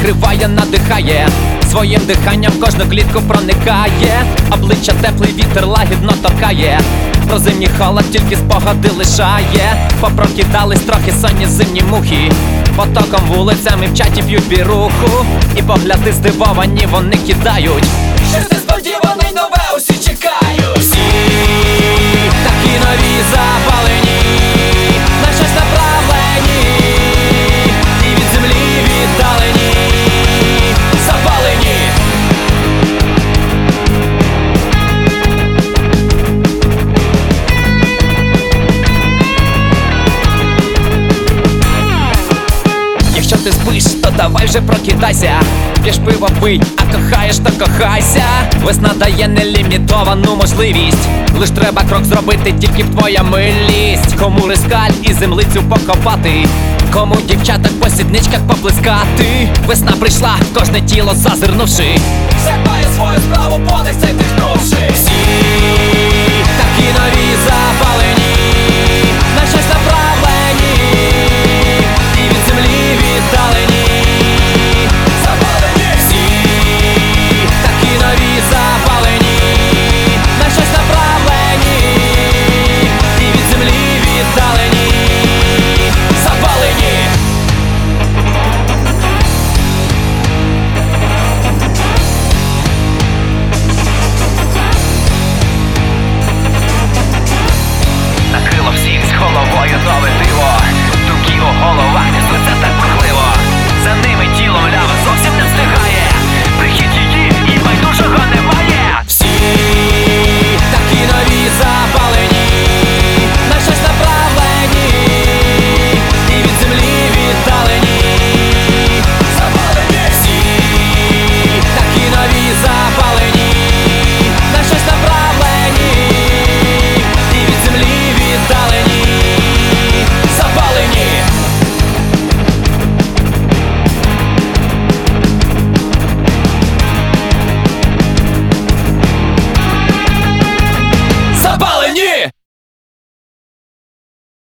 накриває, надихає, своїм диханням кожну клітку проникає. Обличчя теплий вітер лагідно торкає, про зимній холод тільки спогади лишає. Попрокидались трохи сонні зимні мухи, потоком вулицями вчать і п'ють біруху. І погляди здивовані вони кидають, щось несподіване й нове усі чекають. Всі такі нові запалені, на щось направлені, і від землі віддалені, запалені. Якщо ти спиш, то давай вже прокидайся, п'єш пиво пий, а кохаєш, то кохайся. Весна дає нелімітовану можливість, лиш треба крок зробити, тільки б твоя милість. Кому рискаль і землицю покопати, кому дівчаток по сідничках поплескати. Весна прийшла, кожне тіло зазирнувши, всяк має свою справу, подих цей вдихнувши. Всі